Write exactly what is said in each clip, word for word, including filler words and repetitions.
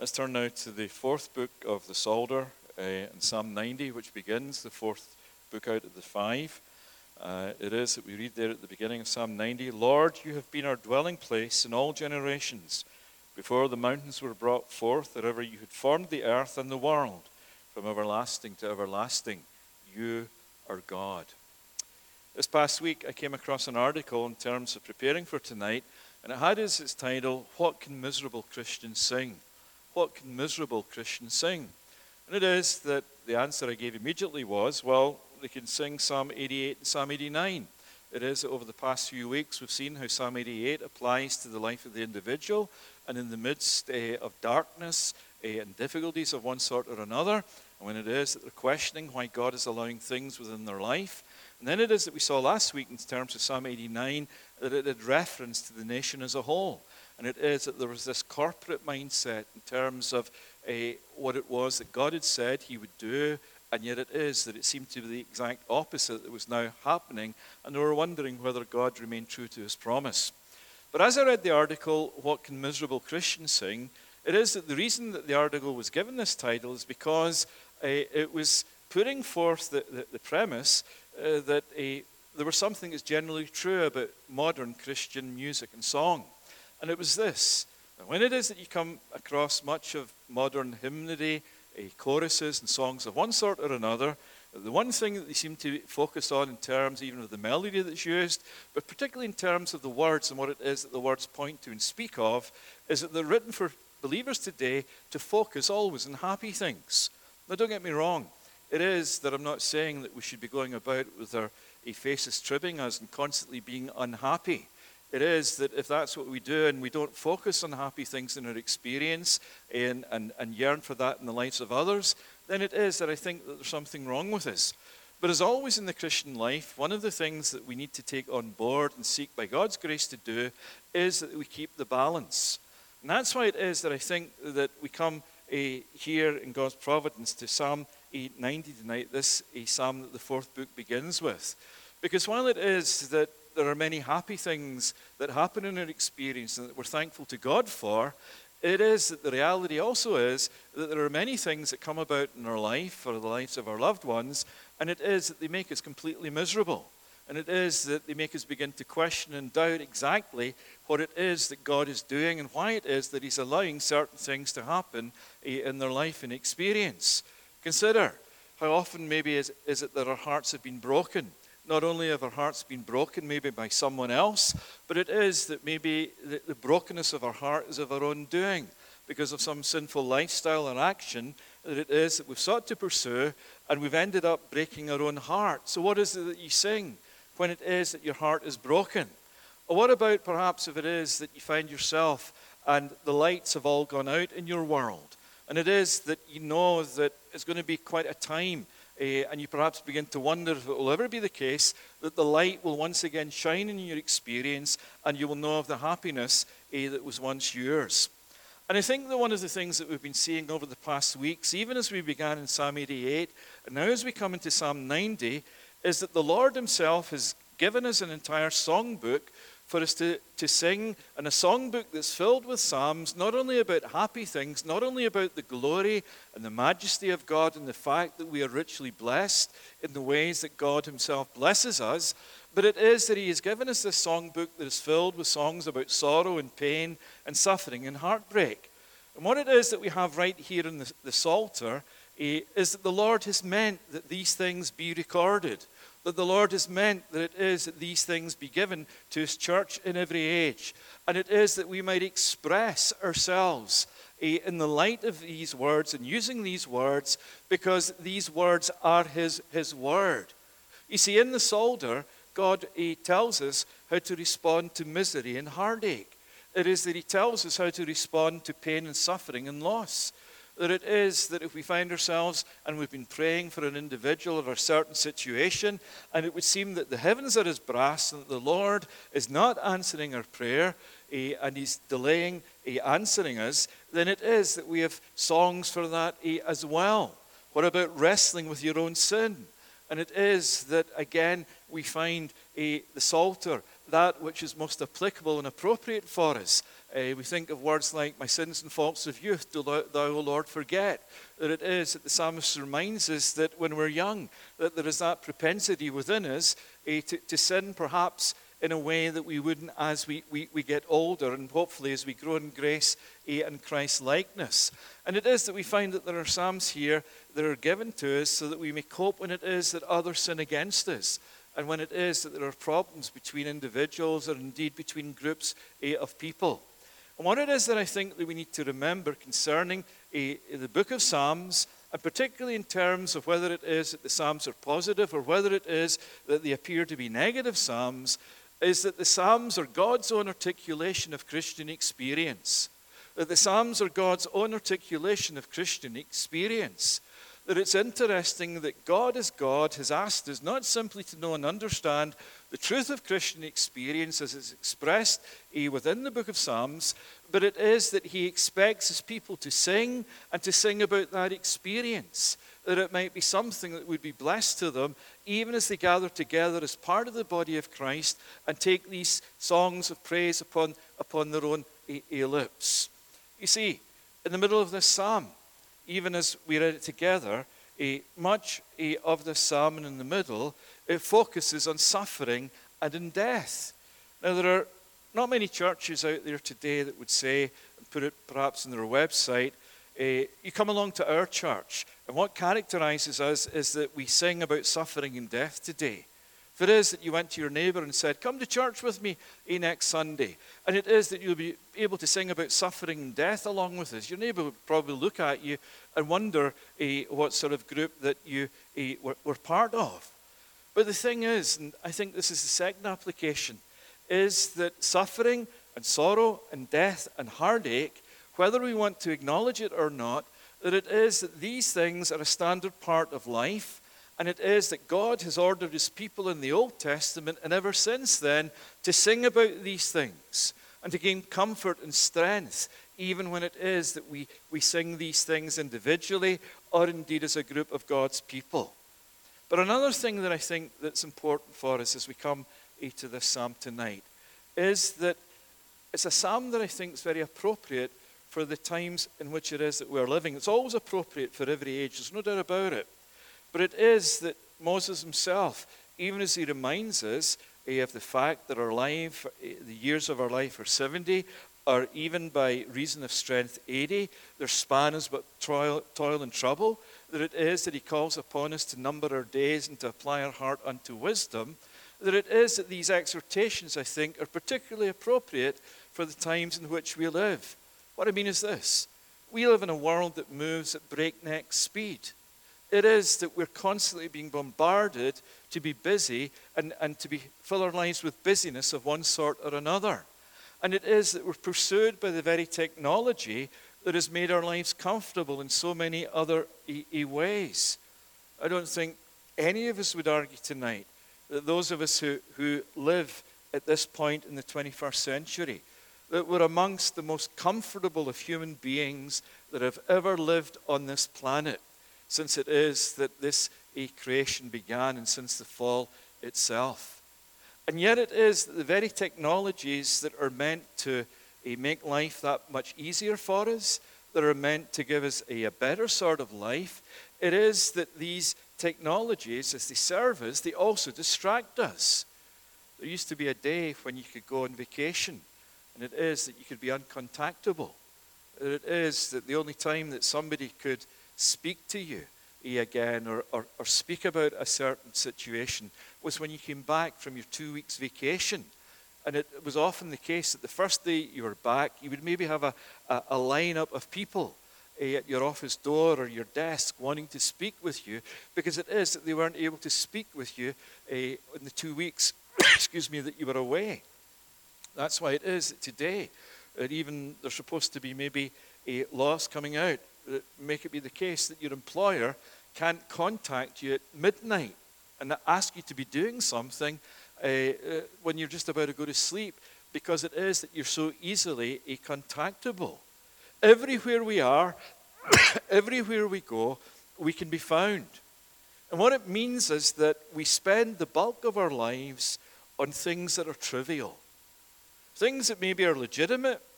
Let's turn now to the fourth book of the Psalter, uh, in Psalm ninety, which begins the fourth book out of the five. Uh, it is that we read there at the beginning of Psalm ninety, Lord, you have been our dwelling place in all generations. Before the mountains were brought forth, or ever you had formed the earth and the world, from everlasting to everlasting, you are God. This past week, I came across an article in terms of preparing for tonight, and it had as its title, What Can Miserable Christians Sing? What can miserable Christians sing? And it is that the answer I gave immediately was, well, they can sing Psalm eighty-eight and Psalm eighty-nine. It is that over the past few weeks we've seen how Psalm eighty-eight applies to the life of the individual, and in the midst uh, of darkness uh, and difficulties of one sort or another, and when it is that they're questioning why God is allowing things within their life. And then it is that we saw last week in terms of Psalm eighty-nine that it had reference to the nation as a whole. And it is that there was this corporate mindset in terms of uh, what it was that God had said he would do, and yet it is that it seemed to be the exact opposite that was now happening, and they were wondering whether God remained true to his promise. But as I read the article, What Can Miserable Christians Sing? It is that the reason that the article was given this title is because uh, it was putting forth the, the, the premise uh, that uh, there was something that's generally true about modern Christian music and song. And it was this, that when it is that you come across much of modern hymnody, uh, choruses and songs of one sort or another, the one thing that they seem to focus on in terms even of the melody that's used, but particularly in terms of the words and what it is that the words point to and speak of, is that they're written for believers today to focus always on happy things. Now don't get me wrong, it is that I'm not saying that we should be going about with our uh, faces tripping us and constantly being unhappy. It is that if that's what we do and we don't focus on happy things in our experience and, and, and yearn for that in the lives of others, then it is that I think that there's something wrong with us. But as always in the Christian life, one of the things that we need to take on board and seek by God's grace to do is that we keep the balance. And that's why it is that I think that we come uh, here in God's providence to Psalm ninety tonight, this a psalm that the fourth book begins with. Because while it is that there are many happy things that happen in our experience and that we're thankful to God for, it is that the reality also is that there are many things that come about in our life or the lives of our loved ones, and it is that they make us completely miserable. And it is that they make us begin to question and doubt exactly what it is that God is doing and why it is that he's allowing certain things to happen in their life and experience. Consider how often maybe is, is it that our hearts have been broken. Not only have our hearts been broken maybe by someone else, but it is that maybe the, the brokenness of our heart is of our own doing because of some sinful lifestyle or action that it is that we've sought to pursue, and we've ended up breaking our own heart. So what is it that you sing when it is that your heart is broken? Or what about perhaps if it is that you find yourself and the lights have all gone out in your world, and it is that you know that it's going to be quite a time Uh, and you perhaps begin to wonder if it will ever be the case that the light will once again shine in your experience and you will know of the happiness uh, that was once yours. And I think that one of the things that we've been seeing over the past weeks, even as we began in Psalm eighty-eight, and now as we come into Psalm ninety, is that the Lord himself has given us an entire songbook for us to, to sing, and a songbook that's filled with psalms, not only about happy things, not only about the glory and the majesty of God and the fact that we are richly blessed in the ways that God himself blesses us, but it is that he has given us this songbook that is filled with songs about sorrow and pain and suffering and heartbreak. And what it is that we have right here in the, the Psalter eh, is that the Lord has meant that these things be recorded. That the Lord has meant that it is that these things be given to his church in every age. And it is that we might express ourselves uh, in the light of these words and using these words, because these words are his, his word. You see, in the Psalter, God uh, tells us how to respond to misery and heartache. It is that he tells us how to respond to pain and suffering and loss. That it is that if we find ourselves and we've been praying for an individual or a certain situation, and it would seem that the heavens are as brass and that the Lord is not answering our prayer eh, and he's delaying eh, answering us, then it is that we have songs for that eh, as well. What about wrestling with your own sin? And it is that, again, we find eh, the Psalter, that which is most applicable and appropriate for us. Uh, we think of words like, my sins and faults of youth do thou, thou, O Lord, forget. That it is that the psalmist reminds us that when we're young, that there is that propensity within us uh, to, to sin perhaps in a way that we wouldn't as we, we, we get older, and hopefully as we grow in grace uh, and Christ-likeness. And it is that we find that there are psalms here that are given to us so that we may cope when it is that others sin against us, and when it is that there are problems between individuals or indeed between groups uh, of people. And what it is that I think that we need to remember concerning uh, the book of Psalms, and particularly in terms of whether it is that the Psalms are positive or whether it is that they appear to be negative Psalms, is that the Psalms are God's own articulation of Christian experience. That the Psalms are God's own articulation of Christian experience. That it's interesting that God as God has asked us not simply to know and understand the truth of Christian experience as it's expressed within the book of Psalms, but it is that he expects his people to sing and to sing about that experience, that it might be something that would be blessed to them even as they gather together as part of the body of Christ and take these songs of praise upon, upon their own lips. You see, in the middle of this psalm, even as we read it together, uh, much uh, of the psalm and in the middle, it focuses on suffering and in death. Now, there are not many churches out there today that would say, and put it perhaps on their website, uh, you come along to our church, and what characterizes us is that we sing about suffering and death today. If it is that you went to your neighbor and said, come to church with me eh, next Sunday, and it is that you'll be able to sing about suffering and death along with us, your neighbor would probably look at you and wonder eh, what sort of group that you eh, were, were part of. But the thing is, and I think this is the second application, is that suffering and sorrow and death and heartache, whether we want to acknowledge it or not, that it is that these things are a standard part of life. And it is that God has ordered his people in the Old Testament and ever since then to sing about these things and to gain comfort and strength, even when it is that we, we sing these things individually or indeed as a group of God's people. But another thing that I think that's important for us as we come to this psalm tonight is that it's a psalm that I think is very appropriate for the times in which it is that we're living. It's always appropriate for every age, there's no doubt about it. But it is that Moses himself, even as he reminds us eh, of the fact that our life, eh, the years of our life are seventy, or even by reason of strength eighty, their span is but toil, toil and trouble, that it is that he calls upon us to number our days and to apply our heart unto wisdom, that it is that these exhortations, I think, are particularly appropriate for the times in which we live. What I mean is this: we live in a world that moves at breakneck speed. It is that we're constantly being bombarded to be busy and, and to be, fill our lives with busyness of one sort or another. And it is that we're pursued by the very technology that has made our lives comfortable in so many other e- e- ways. I don't think any of us would argue tonight that those of us who, who live at this point in the twenty-first century, that we're amongst the most comfortable of human beings that have ever lived on this planet, since it is that this creation began and since the fall itself. And yet it is that the very technologies that are meant to uh, make life that much easier for us, that are meant to give us a, a better sort of life, it is that these technologies, as they serve us, they also distract us. There used to be a day when you could go on vacation, and it is that you could be uncontactable. It is that the only time that somebody could speak to you again or, or, or speak about a certain situation was when you came back from your two weeks vacation. And it was often the case that the first day you were back, you would maybe have a, a, a lineup of people uh, at your office door or your desk wanting to speak with you, because it is that they weren't able to speak with you uh, in the two weeks excuse me, that you were away. That's why it is that today, that even there's supposed to be maybe a laws coming out that make it be the case that your employer can't contact you at midnight and ask you to be doing something uh, uh, when you're just about to go to sleep, because it is that you're so easily uh, contactable. Everywhere we are, everywhere we go, we can be found. And what it means is that we spend the bulk of our lives on things that are trivial. Things that maybe are legitimate,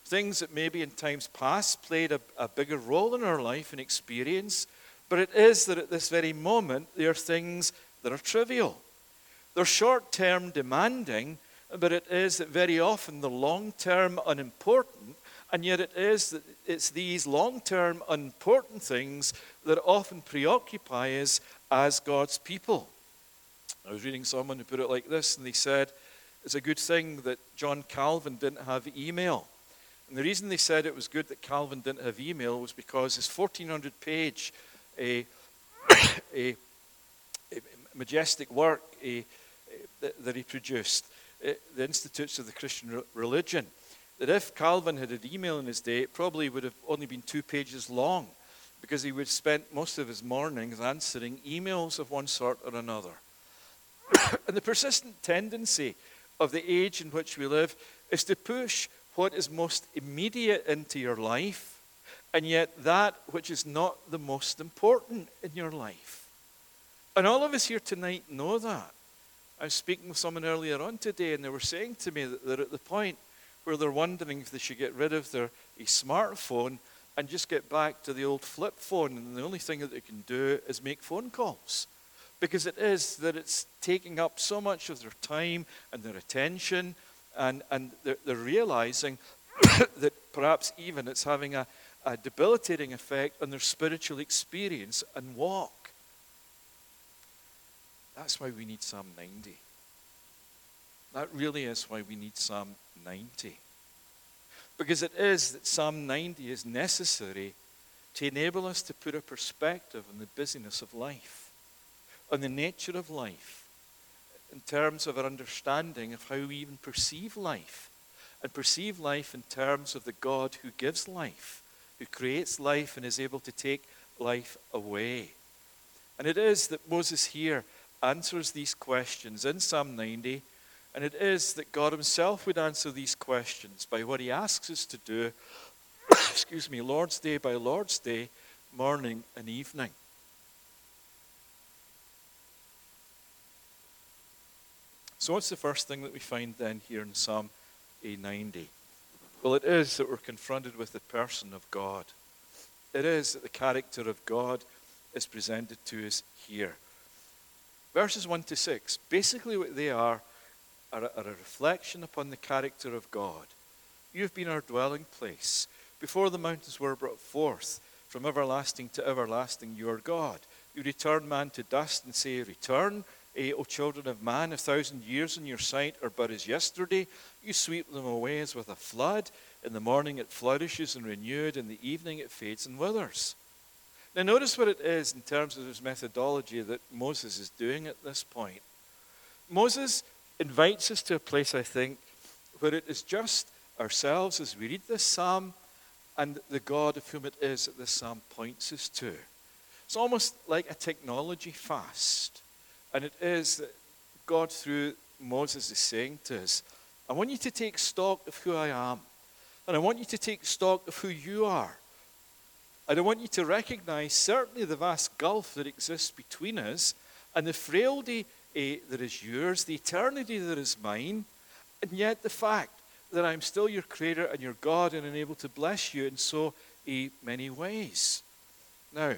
things that maybe in times past played a, a bigger role in our life and experience, but it is that at this very moment, they are things that are trivial. They're short-term demanding, but it is that very often the long-term unimportant, and yet it is that it's these long-term unimportant things that often preoccupy us as God's people. I was reading someone who put it like this, and they said, it's a good thing that John Calvin didn't have email. And the reason they said it was good that Calvin didn't have email was because his fourteen hundred page a, a, a majestic work a, a, that he produced, the Institutes of the Christian Religion, that if Calvin had had email in his day, it probably would have only been two pages long, because he would have spent most of his mornings answering emails of one sort or another. And the persistent tendency of the age in which we live is to push what is most immediate into your life, and yet that which is not the most important in your life. And all of us here tonight know that. I was speaking with someone earlier on today, and they were saying to me that they're at the point where they're wondering if they should get rid of their a smartphone and just get back to the old flip phone, and the only thing that they can do is make phone calls. Because it is that it's taking up so much of their time and their attention, and, and they're, they're realizing that perhaps even it's having a, a debilitating effect on their spiritual experience and walk. That's why we need Psalm ninety. That really is why we need Psalm ninety. Because it is that Psalm ninety is necessary to enable us to put a perspective on the busyness of life, on the nature of life, in terms of our understanding of how we even perceive life, and perceive life in terms of the God who gives life, who creates life and is able to take life away. And it is that Moses here answers these questions in Psalm ninety, and it is that God himself would answer these questions by what he asks us to do, excuse me, Lord's Day by Lord's Day, morning and evening. So what's the first thing that we find then here in Psalm ninety? Well, it is that we're confronted with the person of God. It is that the character of God is presented to us here. Verses one to six, basically what they are, are a, are a reflection upon the character of God. You have been our dwelling place. Before the mountains were brought forth, from everlasting to everlasting you are God. You return man to dust and say, return, eh, O children of man, a thousand years in your sight are but as yesterday. You sweep them away as with a flood. In the morning it flourishes and renewed, in the evening it fades and withers. Now notice what it is in terms of his methodology that Moses is doing at this point. Moses invites us to a place, I think, where it is just ourselves as we read this psalm and the God of whom it is that this psalm points us to. It's almost like a technology fast. And it is that God through Moses is saying to us, I want you to take stock of who I am. And I want you to take stock of who you are. And I want you to recognize certainly the vast gulf that exists between us and the frailty eh, that is yours, the eternity that is mine, and yet the fact that I'm still your creator and your God and am able to bless you in so eh, many ways. Now,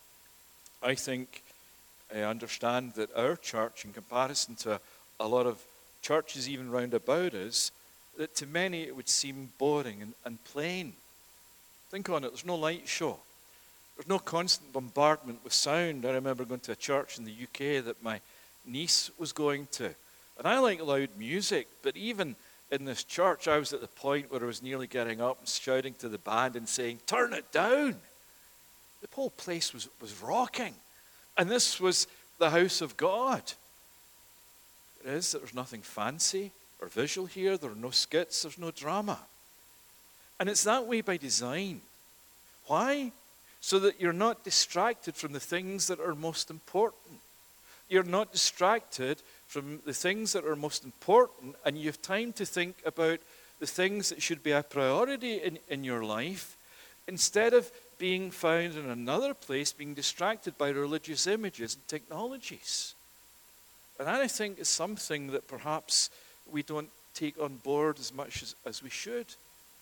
I think I understand that our church, in comparison to a lot of churches even round about us, that to many it would seem boring and, and plain. Think on it, there's no light show. There's no constant bombardment with sound. I remember going to a church in the U K that my niece was going to. And I like loud music, but even in this church, I was at the point where I was nearly getting up and shouting to the band and saying, turn it down. The whole place was, was rocking. And this was the house of God. It is that there's nothing fancy or visual here. There are no skits. There's no drama. And it's that way by design. Why? So that you're not distracted from the things that are most important. You're not distracted from the things that are most important, and you have time to think about the things that should be a priority in, in your life, instead of being found in another place, being distracted by religious images and technologies. And that, I think, is something that perhaps we don't take on board as much as, as we should.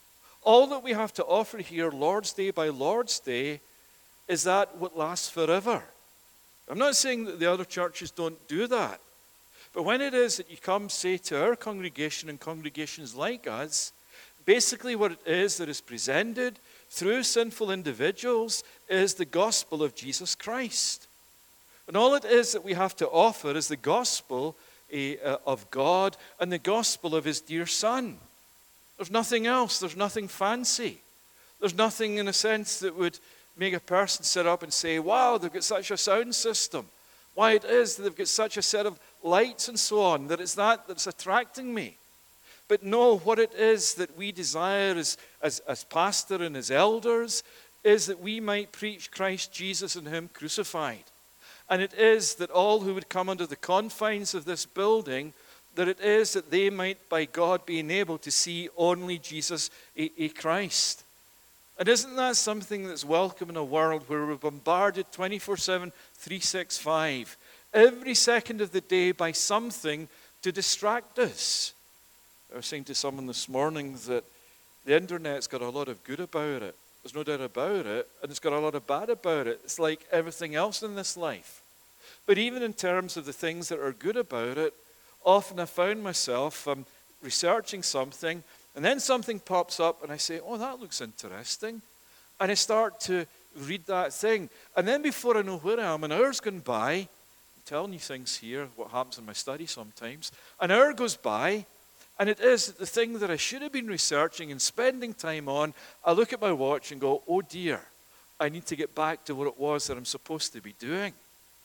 All that we have to offer here, Lord's Day by Lord's Day, is that what lasts forever. I'm not saying that the other churches don't do that. But when it is that you come, say, to our congregation and congregations like us, basically what it is that is presented through sinful individuals is the gospel of Jesus Christ. And all it is that we have to offer is the gospel uh, of God and the gospel of his dear Son. There's nothing else. There's nothing fancy. There's nothing in a sense that would make a person sit up and say, wow, they've got such a sound system. Why it is that they've got such a set of lights and so on, that it's that that's attracting me. But no, what it is that we desire as, as, as pastor and as elders is that we might preach Christ Jesus and him crucified. And it is that all who would come under the confines of this building, that it is that they might, by God, be enabled to see only Jesus, a, a Christ. And isn't that something that's welcome in a world where we're bombarded twenty-four seven, three sixty-five, every second of the day by something to distract us? I was saying to someone this morning that the internet's got a lot of good about it. There's no doubt about it. And it's got a lot of bad about it. It's like everything else in this life. But even in terms of the things that are good about it, often I found myself um, researching something, and then something pops up, and I say, oh, that looks interesting. And I start to read that thing. And then before I know where I am, an hour's gone by. I'm telling you things here, what happens in my study sometimes. An hour goes by, and it is the thing that I should have been researching and spending time on. I look at my watch and go, oh dear, I need to get back to what it was that I'm supposed to be doing.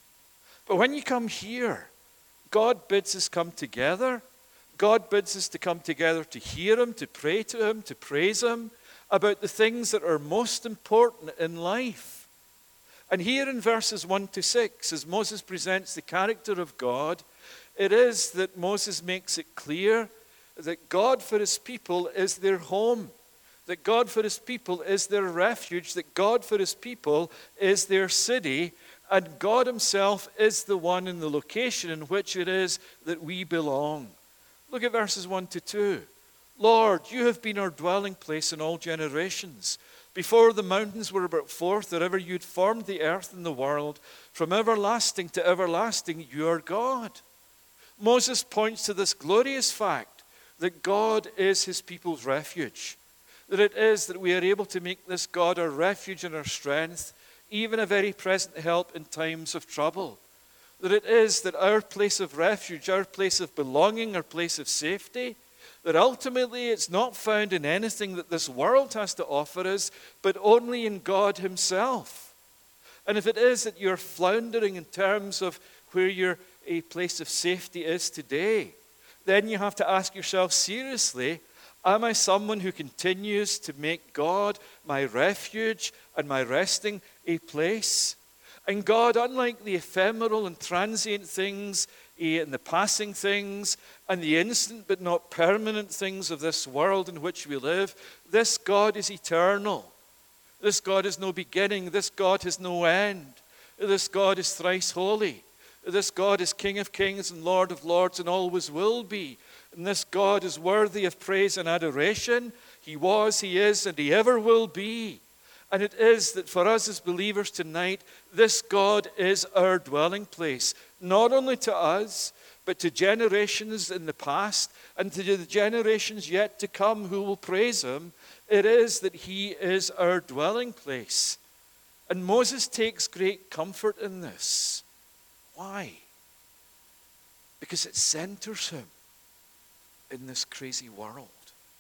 But when you come here, God bids us come together. God bids us to come together to hear him, to pray to him, to praise him about the things that are most important in life. And here in verses one to six, as Moses presents the character of God, it is that Moses makes it clear that God for his people is their home, that God for his people is their refuge, that God for his people is their city, and God himself is the one in the location in which it is that we belong. Look at verses one to two. Lord, you have been our dwelling place in all generations. Before the mountains were brought forth, or ever you had formed the earth and the world, from everlasting to everlasting, you are God. Moses points to this glorious fact that God is his people's refuge. That it is that we are able to make this God our refuge and our strength, even a very present help in times of trouble. That it is that our place of refuge, our place of belonging, our place of safety, that ultimately it's not found in anything that this world has to offer us, but only in God himself. And if it is that you're floundering in terms of where your a place of safety is today, then you have to ask yourself seriously, am I someone who continues to make God my refuge and my resting a place? And God, unlike the ephemeral and transient things eh, and the passing things and the instant but not permanent things of this world in which we live, this God is eternal. This God has no beginning. This God has no end. This God is thrice holy. This God is King of kings and Lord of lords and always will be. And this God is worthy of praise and adoration. He was, he is, and he ever will be. And it is that for us as believers tonight, this God is our dwelling place, not only to us, but to generations in the past and to the generations yet to come who will praise him. It is that he is our dwelling place. And Moses takes great comfort in this. Why? Because it centers him in this crazy world.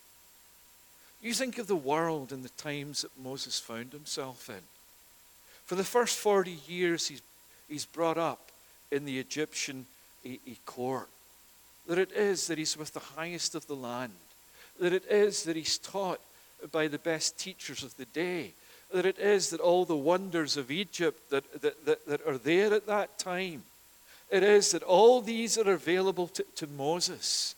You think of the world in the times that Moses found himself in. For the first forty years, he's, he's brought up in the Egyptian a, a court. That it is that he's with the highest of the land. That it is that he's taught by the best teachers of the day. That it is that all the wonders of Egypt that, that, that, that are there at that time, it is that all these are available to, to Moses.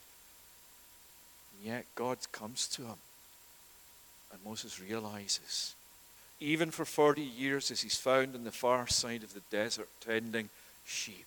And yet God comes to him. And Moses realizes, even for forty years as he's found on the far side of the desert tending sheep,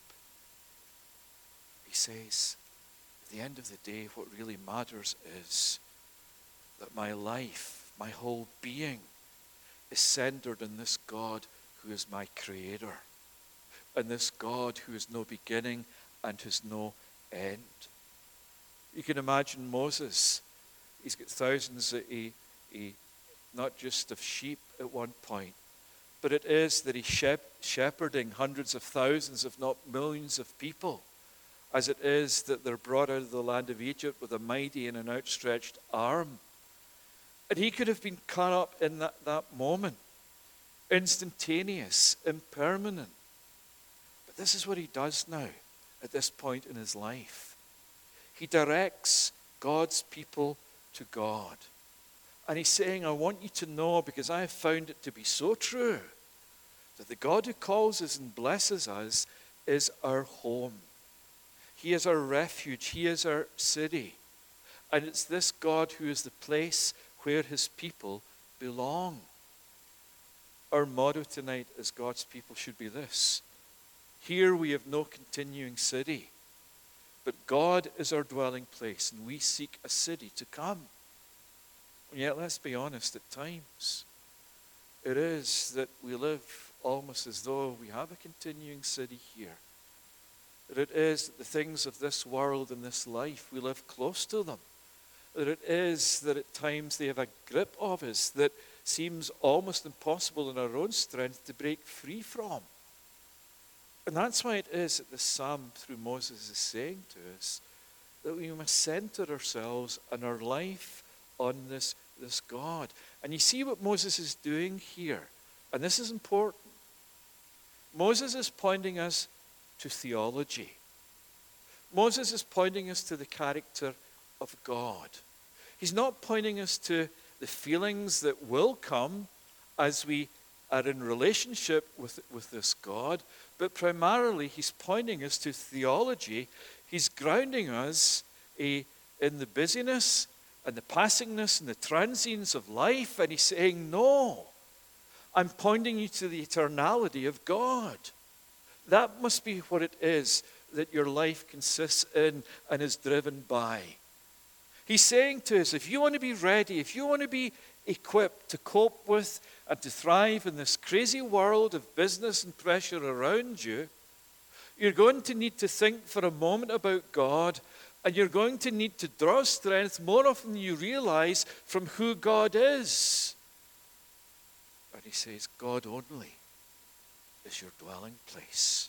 he says, at the end of the day, what really matters is that my life My whole being is centered in this God who is my creator, and this God who has no beginning and has no end. You can imagine Moses. He's got thousands of, he, he, not just of sheep at one point, but it is that he's shep- shepherding hundreds of thousands, if not millions of people, as it is that they're brought out of the land of Egypt with a mighty and an outstretched arm. And he could have been caught up in that, that moment, instantaneous, impermanent. But this is what he does now at this point in his life. He directs God's people to God. And he's saying, I want you to know, because I have found it to be so true, that the God who calls us and blesses us is our home. He is our refuge. He is our city. And it's this God who is the place where his people belong. Our motto tonight as God's people should be this: here we have no continuing city, but God is our dwelling place, and we seek a city to come. And yet, let's be honest, at times, it is that we live almost as though we have a continuing city here. That it is that the things of this world and this life, we live close to them. That it is that at times they have a grip of us that seems almost impossible in our own strength to break free from. And that's why it is that the psalm through Moses is saying to us that we must center ourselves and our life on this, this God. And you see what Moses is doing here, and this is important. Moses is pointing us to theology. Moses is pointing us to the character of God. He's not pointing us to the feelings that will come as we are in relationship with, with this God, but primarily he's pointing us to theology. He's grounding us a, in the busyness and the passingness and the transience of life, and he's saying, no, I'm pointing you to the eternality of God. That must be what it is that your life consists in and is driven by. He's saying to us, if you want to be ready, if you want to be equipped to cope with and to thrive in this crazy world of business and pressure around you, you're going to need to think for a moment about God, and you're going to need to draw strength more often than you realize from who God is. And he says, God only is your dwelling place.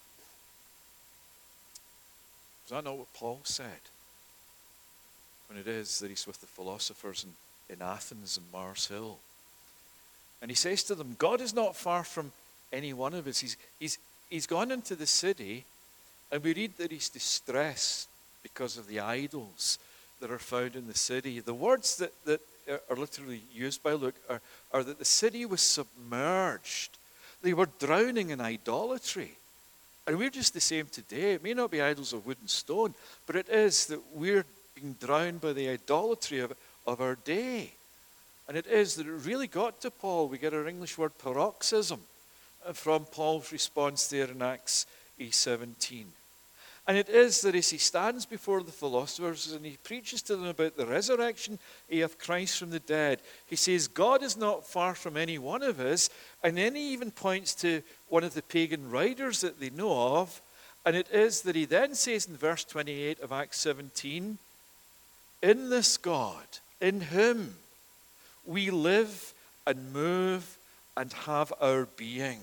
Is that not what Paul said when it is that he's with the philosophers in, in Athens and Mars Hill? And he says to them, God is not far from any one of us. He's, he's, he's gone into the city, and we read that he's distressed because of the idols that are found in the city. The words that, that are literally used by Luke are, are that the city was submerged. They were drowning in idolatry. And we're just the same today. It may not be idols of wood and stone, but it is that we're being drowned by the idolatry of, of our day. And it is that it really got to Paul. We get our English word paroxysm from Paul's response there in Acts seventeen. And it is that as he stands before the philosophers and he preaches to them about the resurrection of Christ from the dead, he says, God is not far from any one of us. And then he even points to one of the pagan writers that they know of. And it is that he then says in verse twenty-eight of Acts seventeen, in this God, in him, we live and move and have our being.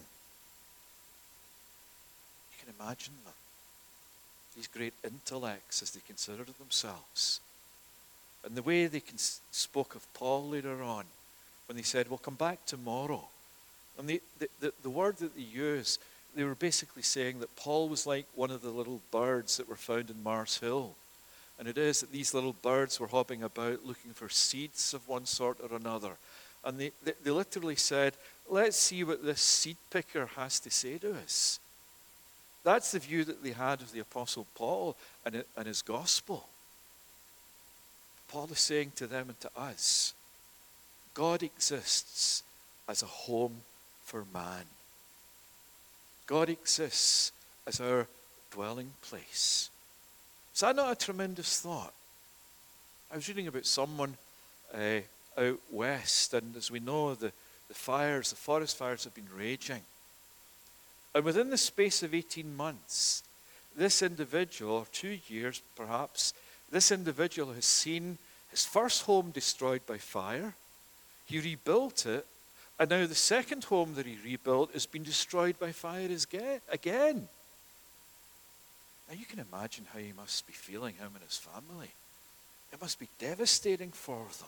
You can imagine them. These great intellects as they considered themselves. And the way they can, spoke of Paul later on when they said, we'll come back tomorrow. And the, the, the, the word that they used, they were basically saying that Paul was like one of the little birds that were found in Mars Hill. And it is that these little birds were hopping about looking for seeds of one sort or another. And they, they, they literally said, let's see what this seed picker has to say to us. That's the view that they had of the Apostle Paul and, and his gospel. Paul is saying to them and to us, God exists as a home for man. God exists as our dwelling place. Is that not a tremendous thought? I was reading about someone uh, out west. And as we know, the, the fires, the forest fires have been raging. And within the space of eighteen months, this individual, or two years perhaps, this individual has seen his first home destroyed by fire. He rebuilt it, and now the second home that he rebuilt has been destroyed by fire again. Now you can imagine how he must be feeling, him and his family. It must be devastating for them.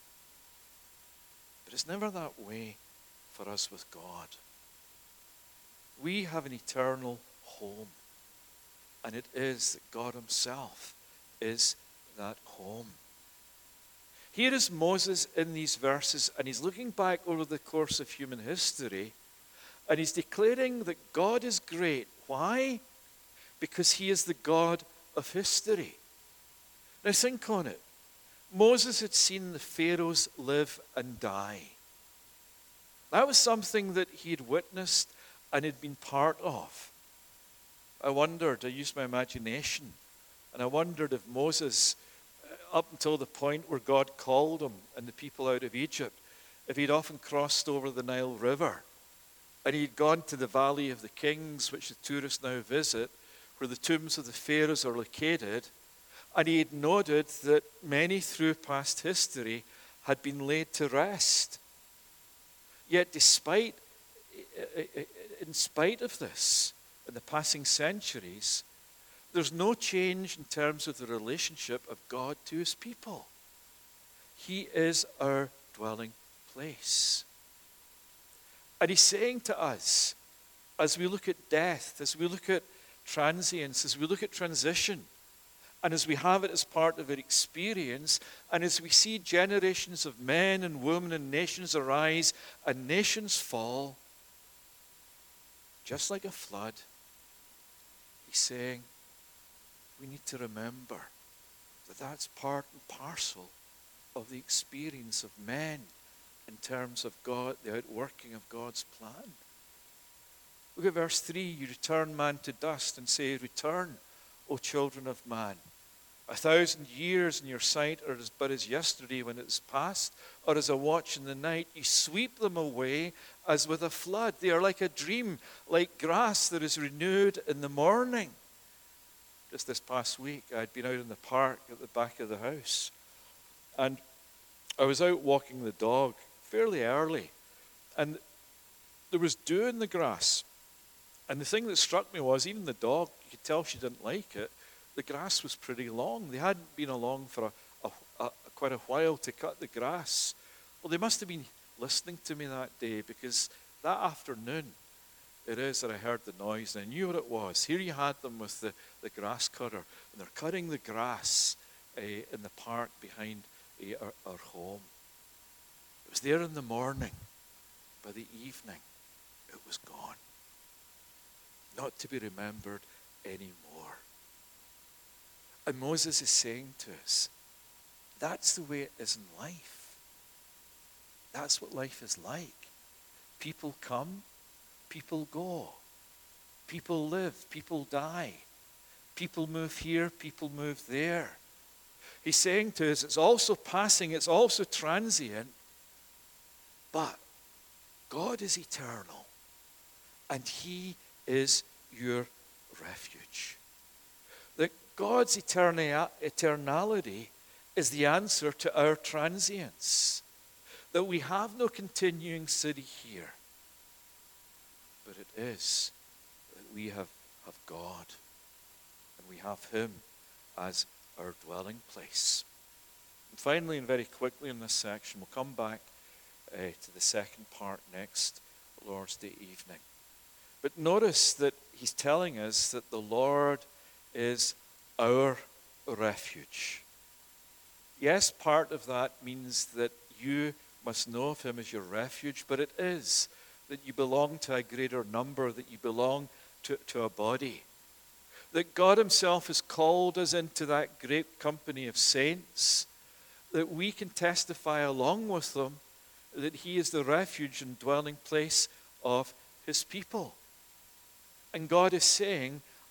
But it's never that way for us with God. We have an eternal home, and it is that God himself is that home. Here is Moses in these verses, and he's looking back over the course of human history, and he's declaring that God is great. Why? Because he is the God of history. Now think on it. Moses had seen the pharaohs live and die. That was something that he had witnessed and had been part of. I wondered, I used my imagination, and I wondered if Moses, up until the point where God called him and the people out of Egypt, if he'd often crossed over the Nile River and he'd gone to the Valley of the Kings, which the tourists now visit, where the tombs of the pharaohs are located, and he had noted that many through past history had been laid to rest. Yet despite, in spite of this, in the passing centuries, there's no change in terms of the relationship of God to his people. He is our dwelling place. And he's saying to us, as we look at death, as we look at transience, as we look at transition, and as we have it as part of our experience, and as we see generations of men and women and nations arise and nations fall, just like a flood, he's saying, we need to remember that that's part and parcel of the experience of men in terms of God, the outworking of God's plan. Look at verse three. You return man to dust and say, return, O children of man. A thousand years in your sight are as but as yesterday when it is past, or as a watch in the night. You sweep them away as with a flood. They are like a dream, like grass that is renewed in the morning. Just this past week, I'd been out in the park at the back of the house. And I was out walking the dog fairly early. And there was dew in the grass. And the thing that struck me was, even the dog, you could tell she didn't like it. The grass was pretty long. They hadn't been along for a, a, a, quite a while to cut the grass. Well, they must have been listening to me that day, because that afternoon, it is that I heard the noise and I knew what it was. Here you had them with the, the grass cutter, and they're cutting the grass uh, in the park behind uh, our, our home. It was there in the morning. By the evening, it was gone. Not to be remembered anymore. And Moses is saying to us, that's the way it is in life. That's what life is like. People come, people go. People live, people die. People move here, people move there. He's saying to us, it's also passing, it's also transient, but God is eternal, and he is your refuge. That God's eterni- eternality is the answer to our transience. That we have no continuing city here, but it is that we have, have God, and we have him as our dwelling place. And finally, and very quickly in this section, we'll come back uh, to the second part next Lord's Day evening. But notice that he's telling us that the Lord is our refuge. Yes, part of that means that you must know of him as your refuge, but it is that you belong to a greater number, that you belong to, to a body. That God himself has called us into that great company of saints, that we can testify along with them that he is the refuge and dwelling place of his people. And God is saying,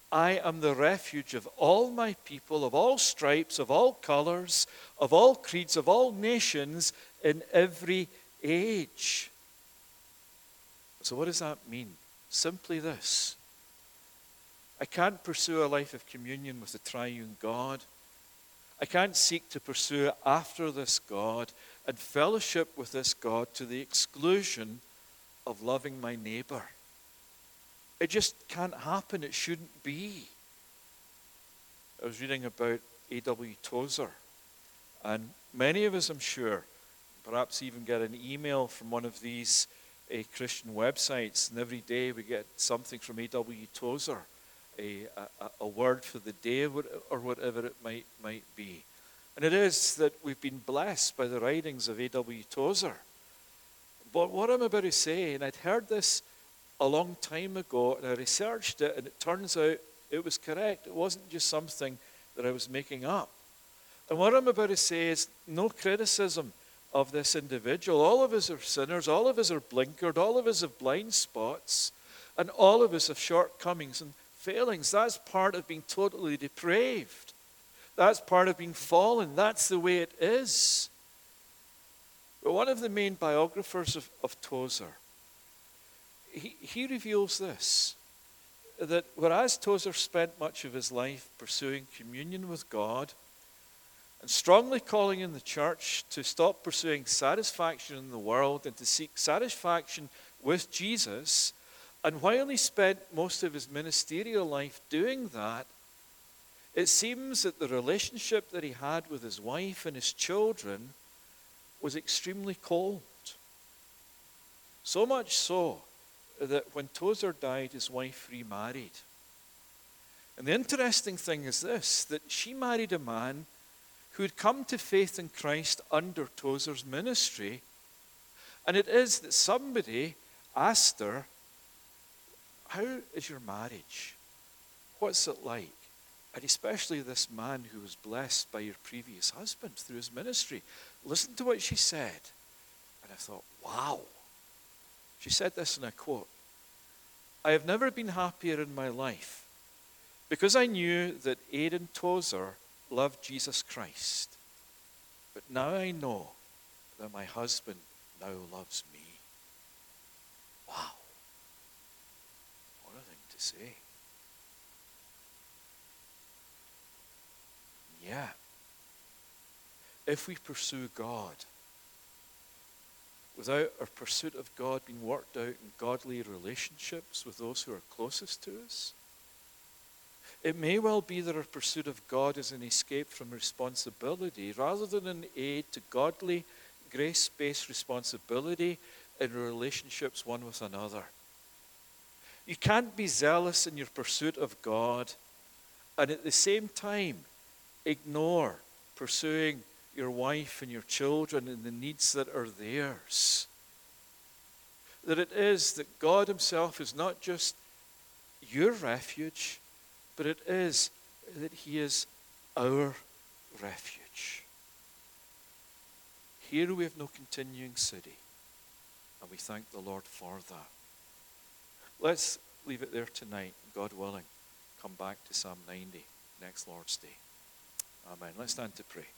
I am the refuge of all my people, of all stripes, of all colors, of all creeds, of all nations, in every age. So what does that mean? Simply this. I can't pursue a life of communion with the triune God. I can't seek to pursue after this God and fellowship with this God to the exclusion of loving my neighbor. It just can't happen. It shouldn't be. I was reading about A W Tozer, and many of us, I'm sure, perhaps even get an email from one of these uh, Christian websites, and every day we get something from A W Tozer, a, a, a word for the day or whatever it might, might be. And it is that we've been blessed by the writings of A W Tozer. But what I'm about to say, and I'd heard this a long time ago, and I researched it, and it turns out it was correct. It wasn't just something that I was making up. And what I'm about to say is no criticism of this individual. All of us are sinners. All of us are blinkered. All of us have blind spots. And all of us have shortcomings and failings. That's part of being totally depraved. That's part of being fallen. That's the way it is. But one of the main biographers of, of Tozer, he, he reveals this, that whereas Tozer spent much of his life pursuing communion with God and strongly calling in the church to stop pursuing satisfaction in the world and to seek satisfaction with Jesus, and while he spent most of his ministerial life doing that, it seems that the relationship that he had with his wife and his children was extremely cold. So much so that when Tozer died, his wife remarried. And the interesting thing is this, that she married a man who had come to faith in Christ under Tozer's ministry. And it is that somebody asked her, how is your marriage? What's it like? And especially this man who was blessed by your previous husband through his ministry. Listen to what she said. And I thought, wow. She said this, and I quote, I have never been happier in my life because I knew that Aidan Tozer loved Jesus Christ. But now I know that my husband now loves me. Wow. What a thing to say. Yeah. If we pursue God, without our pursuit of God being worked out in godly relationships with those who are closest to us, it may well be that our pursuit of God is an escape from responsibility rather than an aid to godly, grace-based responsibility in relationships one with another. You can't be zealous in your pursuit of God and at the same time ignore pursuing your wife and your children and the needs that are theirs. That it is that God himself is not just your refuge, but it is that he is our refuge. Here we have no continuing city, and we thank the Lord for that. Let's leave it there tonight, God willing. Come back to Psalm ninety next Lord's Day. Amen. Let's stand to pray.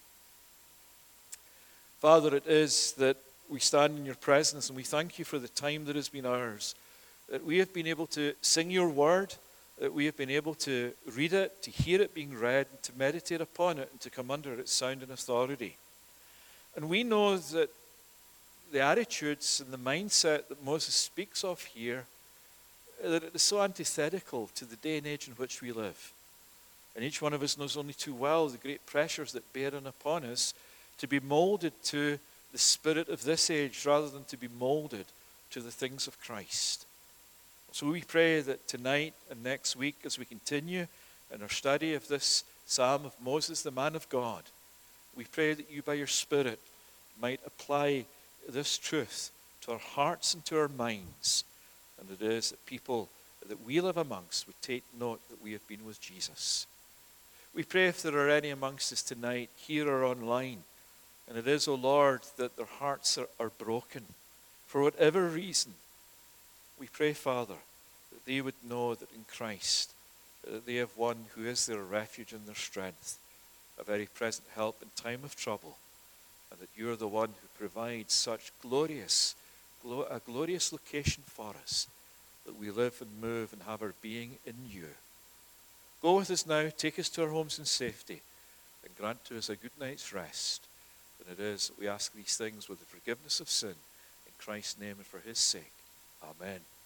Father, it is that we stand in your presence and we thank you for the time that has been ours, that we have been able to sing your word, that we have been able to read it, to hear it being read, and to meditate upon it, and to come under its sound and authority. And we know that the attitudes and the mindset that Moses speaks of here, that it is so antithetical to the day and age in which we live. And each one of us knows only too well the great pressures that bear in upon us to be molded to the spirit of this age rather than to be molded to the things of Christ. So we pray that tonight and next week, as we continue in our study of this Psalm of Moses, the man of God, we pray that you by your Spirit might apply this truth to our hearts and to our minds. And it is that people that we live amongst would take note that we have been with Jesus. We pray if there are any amongst us tonight, here or online, and it is, O Lord, that their hearts are, are broken for whatever reason. We pray, Father, that they would know that in Christ that they have one who is their refuge and their strength, a very present help in time of trouble, and that you're the one who provides such glorious, glo- a glorious location for us, that we live and move and have our being in you. Go with us now, take us to our homes in safety, and grant to us a good night's rest. And it is that we ask these things with the forgiveness of sin, in Christ's name and for his sake. Amen.